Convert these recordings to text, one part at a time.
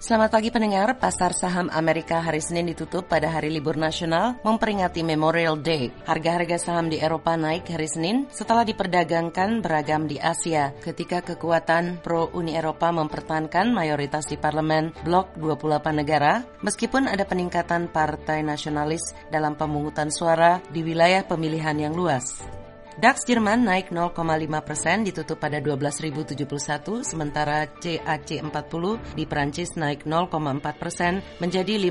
Selamat pagi pendengar, pasar saham Amerika hari Senin ditutup pada hari libur nasional memperingati Memorial Day. Harga-harga saham di Eropa naik hari Senin setelah diperdagangkan beragam di Asia ketika kekuatan pro-Uni Eropa mempertahankan mayoritas di parlemen blok 28 negara meskipun ada peningkatan partai nasionalis dalam pemungutan suara di wilayah pemilihan yang luas. DAX Jerman naik 0,5% ditutup pada 12.071, sementara CAC 40 di Prancis naik 0,4% menjadi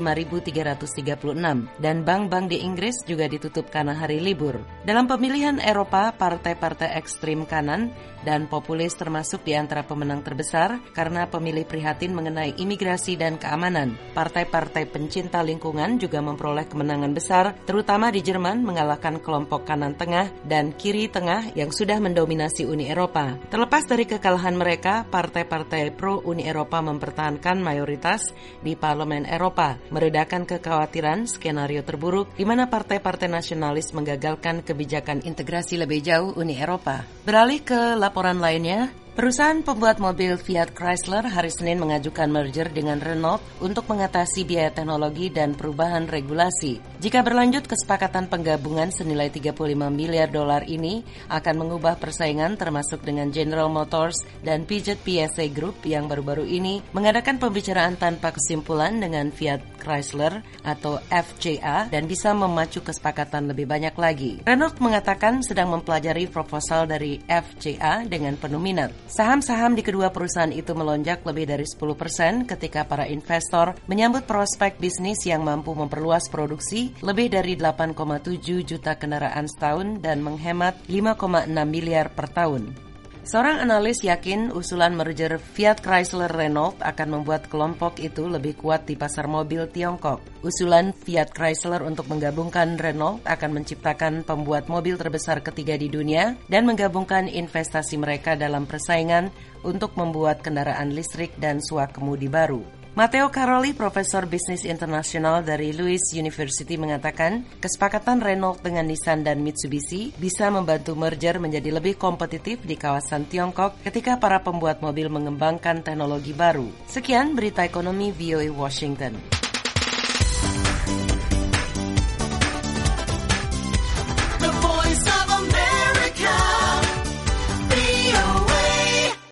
5.336. Dan bank-bank di Inggris juga ditutup karena hari libur. Dalam pemilihan Eropa, partai-partai ekstrim kanan dan populis termasuk di antara pemenang terbesar karena pemilih prihatin mengenai imigrasi dan keamanan. Partai-partai pencinta lingkungan juga memperoleh kemenangan besar, terutama di Jerman mengalahkan kelompok kanan tengah dan kiri tengah yang sudah mendominasi Uni Eropa. Terlepas dari kekalahan mereka, partai-partai pro-Uni Eropa mempertahankan mayoritas di Parlemen Eropa, meredakan kekhawatiran skenario terburuk di mana partai-partai nasionalis menggagalkan kebijakan integrasi lebih jauh Uni Eropa. Beralih ke laporan lainnya, perusahaan pembuat mobil Fiat Chrysler hari Senin mengajukan merger dengan Renault untuk mengatasi biaya teknologi dan perubahan regulasi. Jika berlanjut, kesepakatan penggabungan senilai $35 miliar ini akan mengubah persaingan termasuk dengan General Motors dan Peugeot PSA Group yang baru-baru ini mengadakan pembicaraan tanpa kesimpulan dengan Fiat Chrysler atau FCA dan bisa memacu kesepakatan lebih banyak lagi. Renault mengatakan sedang mempelajari proposal dari FCA dengan penuh minat. Saham-saham di kedua perusahaan itu melonjak lebih dari 10% ketika para investor menyambut prospek bisnis yang mampu memperluas produksi lebih dari 8,7 juta kendaraan setahun dan menghemat 5,6 miliar per tahun. Seorang analis yakin usulan merger Fiat Chrysler-Renault akan membuat kelompok itu lebih kuat di pasar mobil Tiongkok. Usulan Fiat Chrysler untuk menggabungkan Renault akan menciptakan pembuat mobil terbesar ketiga di dunia dan menggabungkan investasi mereka dalam persaingan untuk membuat kendaraan listrik dan suak-kemudi baru. Matteo Caroli, Profesor Bisnis Internasional dari Lewis University mengatakan, kesepakatan Renault dengan Nissan dan Mitsubishi bisa membantu merger menjadi lebih kompetitif di kawasan Tiongkok ketika para pembuat mobil mengembangkan teknologi baru. Sekian berita ekonomi VOA Washington.